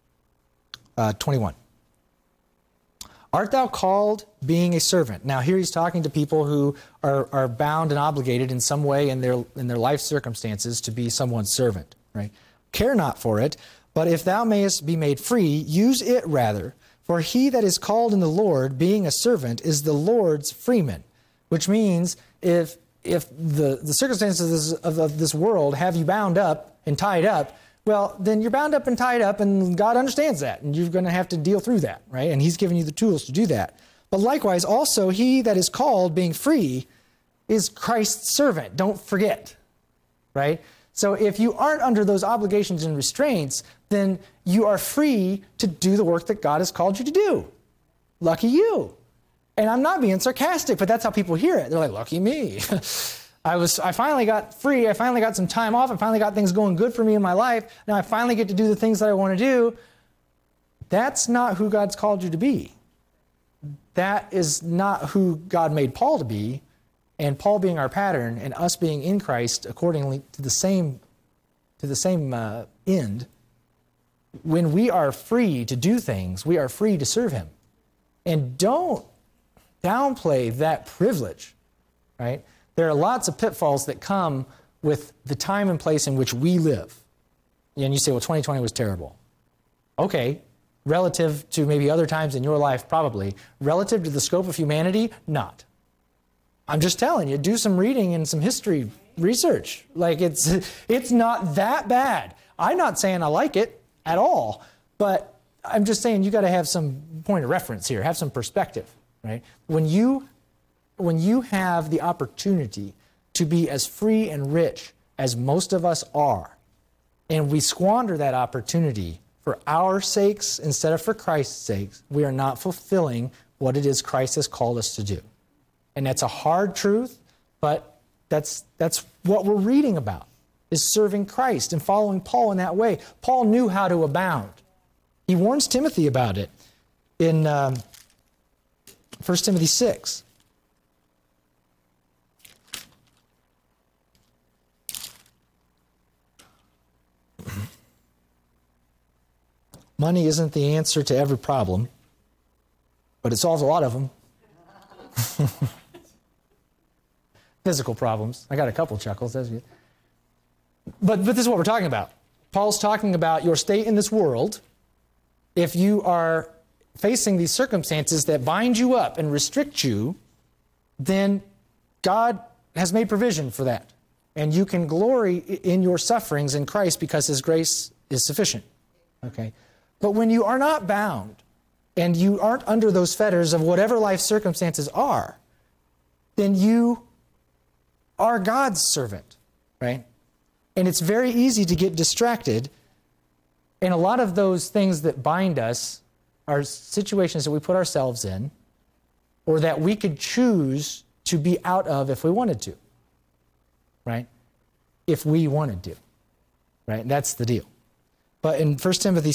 Art thou called being a servant? Now here he's talking to people who are bound and obligated in some way in their life circumstances to be someone's servant, right? Care not for it, but if thou mayest be made free, use it rather. For he that is called in the Lord, being a servant, is the Lord's freeman. Which means if the circumstances of this world have you bound up and tied up, well, then you're bound up and tied up, and God understands that, and you're going to have to deal through that, right? And He's given you the tools to do that. But likewise, also, he that is called, being free, is Christ's servant. Don't forget, right? So if you aren't under those obligations and restraints, then you are free to do the work that God has called you to do. Lucky you. And I'm not being sarcastic, but that's how people hear it. They're like, lucky me. I finally got free. I finally got some time off. I finally got things going good for me in my life. Now I finally get to do the things that I want to do. That's not who God's called you to be. That is not who God made Paul to be. And Paul being our pattern and us being in Christ accordingly to the same end. When we are free to do things, we are free to serve Him. And don't downplay that privilege, right? There are lots of pitfalls that come with the time and place in which we live. And you say, well, 2020 was terrible. Okay, relative to maybe other times in your life, probably. Relative to the scope of humanity, not. I'm just telling you, do some reading and some history research. Like, it's not that bad. I'm not saying I like it at all, but I'm just saying you got to have some point of reference here, have some perspective, right? When you have the opportunity to be as free and rich as most of us are, and we squander that opportunity for our sakes instead of for Christ's sakes, we are not fulfilling what it is Christ has called us to do. And that's a hard truth, but that's what we're reading about, is serving Christ and following Paul in that way. Paul knew how to abound. He warns Timothy about it in 1 Timothy 6. Money isn't the answer to every problem, but it solves a lot of them. Physical problems. I got a couple chuckles. That's good. But this is what we're talking about. Paul's talking about your state in this world. If you are facing these circumstances that bind you up and restrict you, then God has made provision for that. And you can glory in your sufferings in Christ because his grace is sufficient. Okay? But when you are not bound and you aren't under those fetters of whatever life circumstances are, then you are God's servant, right? And it's very easy to get distracted. And a lot of those things that bind us are situations that we put ourselves in or that we could choose to be out of if we wanted to, right? If we wanted to, right? That's the deal. But in 1 Timothy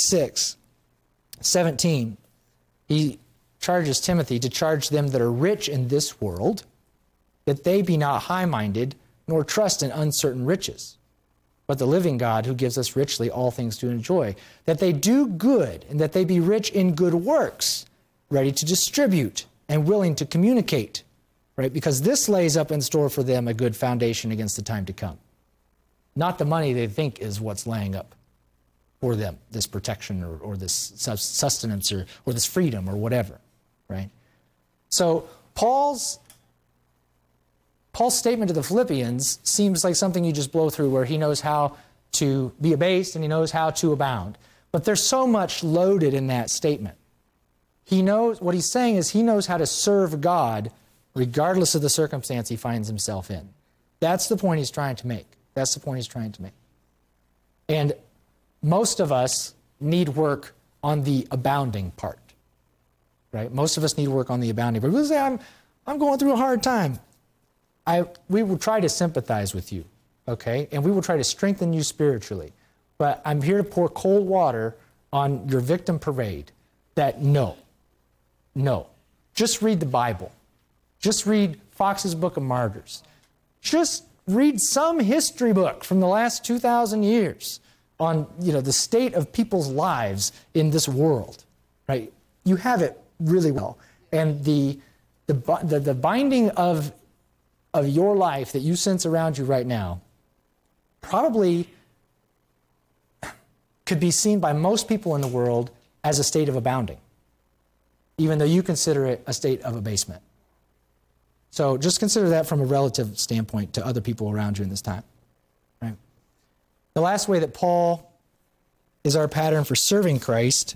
6:17, he charges Timothy to charge them that are rich in this world, that they be not high-minded, nor trust in uncertain riches, but the living God who gives us richly all things to enjoy, that they do good, and that they be rich in good works, ready to distribute, and willing to communicate, right? Because this lays up in store for them a good foundation against the time to come. Not the money they think is what's laying up for them, this protection or this sustenance or this freedom or whatever, right? So Paul's statement to the Philippians seems like something you just blow through, where he knows how to be abased and he knows how to abound. But there's so much loaded in that statement. He knows, what he's saying is he knows how to serve God regardless of the circumstance he finds himself in. That's the point he's trying to make. That's the point he's trying to make. And most of us need work on the abounding part, right? Most of us need work on the abounding part. We'll say, I'm going through a hard time. We will try to sympathize with you, okay? And we will try to strengthen you spiritually. But I'm here to pour cold water on your victim parade that no. Just read the Bible. Just read Fox's Book of Martyrs. Just read some history book from the last 2,000 years on, the state of people's lives in this world, right? You have it really well. And the binding of your life that you sense around you right now probably could be seen by most people in the world as a state of abounding, even though you consider it a state of abasement. So just consider that from a relative standpoint to other people around you in this time. Right? The last way that Paul is our pattern for serving Christ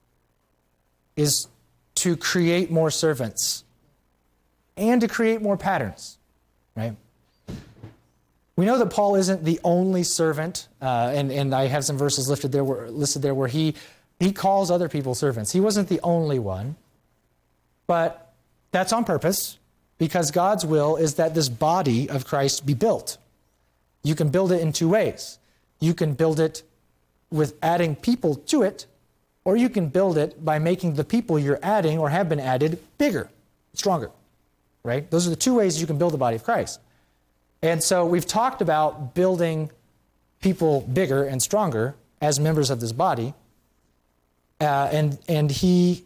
is to create more servants and to create more patterns. Right? We know that Paul isn't the only servant, and I have some verses listed there where he calls other people servants. He wasn't the only one, but that's on purpose, because God's will is that this body of Christ be built. You can build it in two ways. You can build it with adding people to it, or you can build it by making the people you're adding or have been added bigger, stronger, right? Those are the two ways you can build the body of Christ. And so we've talked about building people bigger and stronger as members of this body. And he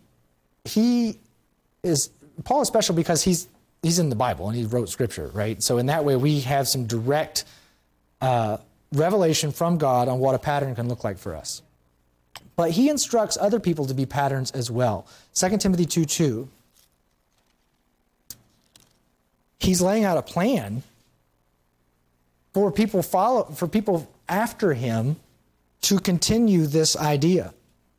is, Paul is special because he's in the Bible and he wrote Scripture, right? So in that way, we have some direct revelation from God on what a pattern can look like for us. But he instructs other people to be patterns as well. 2 Timothy 2:2. He's laying out a plan for people after him to continue this idea.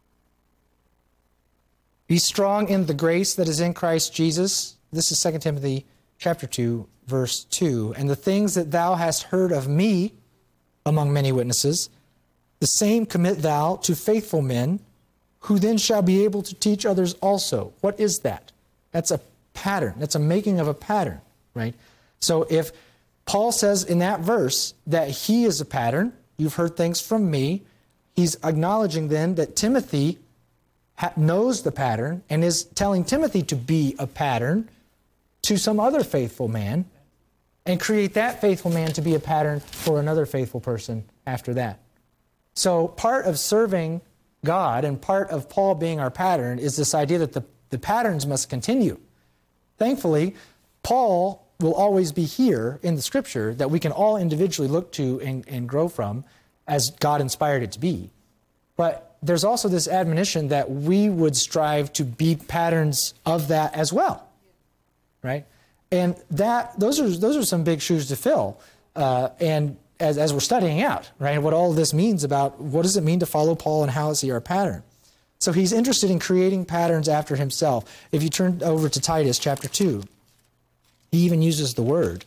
Be strong in the grace that is in Christ Jesus. This is 2 Timothy chapter 2, verse 2. And the things that thou hast heard of me among many witnesses, the same commit thou to faithful men, who then shall be able to teach others also. What is that? That's a pattern. That's a making of a pattern, right? So if Paul says in that verse that he is a pattern, you've heard things from me, he's acknowledging then that Timothy knows the pattern and is telling Timothy to be a pattern to some other faithful man and create that faithful man to be a pattern for another faithful person after that. So part of serving God and part of Paul being our pattern is this idea that the patterns must continue. Thankfully, Paul will always be here in the Scripture that we can all individually look to and grow from as God inspired it to be. But there's also this admonition that we would strive to be patterns of that as well, right? And those are some big shoes to fill. and as we're studying out, right, what all this means about what does it mean to follow Paul and how is he our pattern. So he's interested in creating patterns after himself. If you turn over to Titus chapter 2, he even uses the word.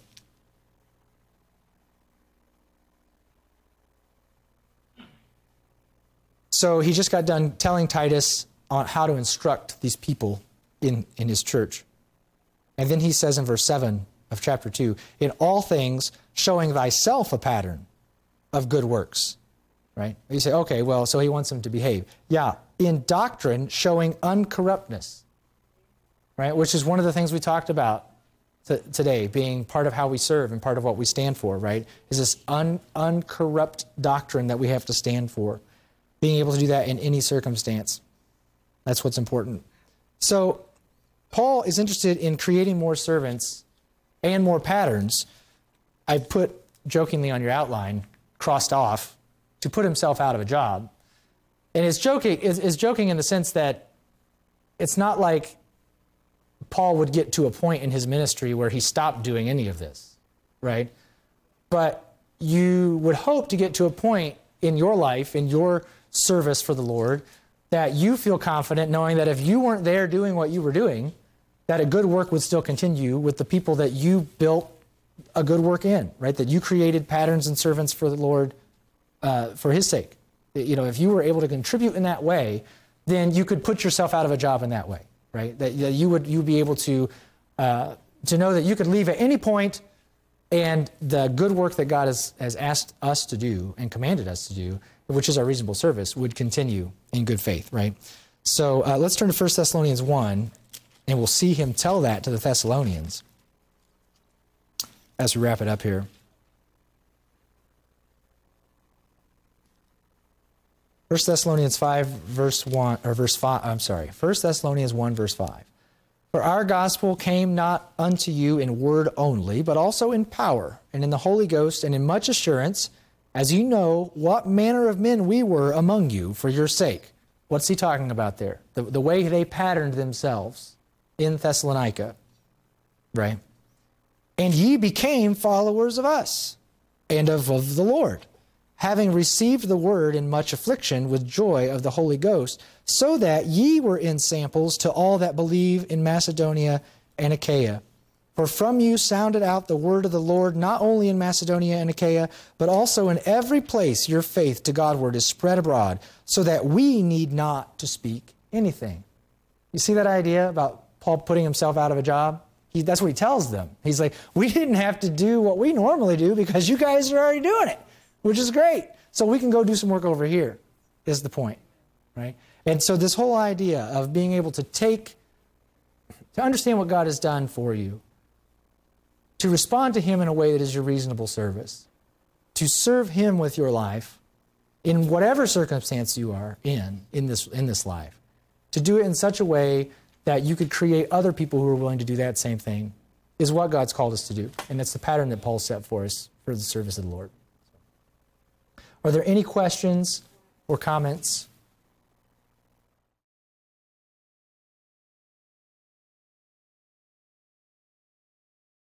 So he just got done telling Titus on how to instruct these people in his church. And then he says in verse 7 of chapter 2, in all things showing thyself a pattern of good works. Right? You say, okay, well, so he wants them to behave. Yeah, in doctrine showing uncorruptness. Right? Which is one of the things we talked about today, being part of how we serve and part of what we stand for, right? Is this uncorrupt doctrine that we have to stand for. Being able to do that in any circumstance. That's what's important. So Paul is interested in creating more servants and more patterns. I put jokingly on your outline, crossed off, to put himself out of a job. And it's joking in the sense that it's not like Paul would get to a point in his ministry where he stopped doing any of this, right? But you would hope to get to a point in your life, in your service for the Lord, that you feel confident knowing that if you weren't there doing what you were doing, that a good work would still continue with the people that you built a good work in, right? That you created patterns and servants for the Lord for his sake. You know, if you were able to contribute in that way, then you could put yourself out of a job in that way, right? That you would be able to know that you could leave at any point and the good work that God has asked us to do and commanded us to do, which is our reasonable service, would continue in good faith, right? So let's turn to 1 Thessalonians 1, and we'll see him tell that to the Thessalonians as we wrap it up here. 1 Thessalonians 5, verse 1, or verse 5, I'm sorry, 1 Thessalonians 1, verse 5. For our gospel came not unto you in word only, but also in power, and in the Holy Ghost, and in much assurance, as you know what manner of men we were among you for your sake. What's he talking about there? The way they patterned themselves in Thessalonica, right? And ye became followers of us, and of the Lord, having received the word in much affliction with joy of the Holy Ghost, so that ye were ensamples to all that believe in Macedonia and Achaia. For from you sounded out the word of the Lord, not only in Macedonia and Achaia, but also in every place your faith to Godward is spread abroad, so that we need not to speak anything. You see that idea about Paul putting himself out of a job? That's what he tells them. He's like, we didn't have to do what we normally do because you guys are already doing it, which is great. So we can go do some work over here, is the point, right? And so this whole idea of being able to understand what God has done for you, to respond to him in a way that is your reasonable service, to serve him with your life in whatever circumstance you are in this life, to do it in such a way that you could create other people who are willing to do that same thing, is what God's called us to do. And that's the pattern that Paul set for us for the service of the Lord. Are there any questions or comments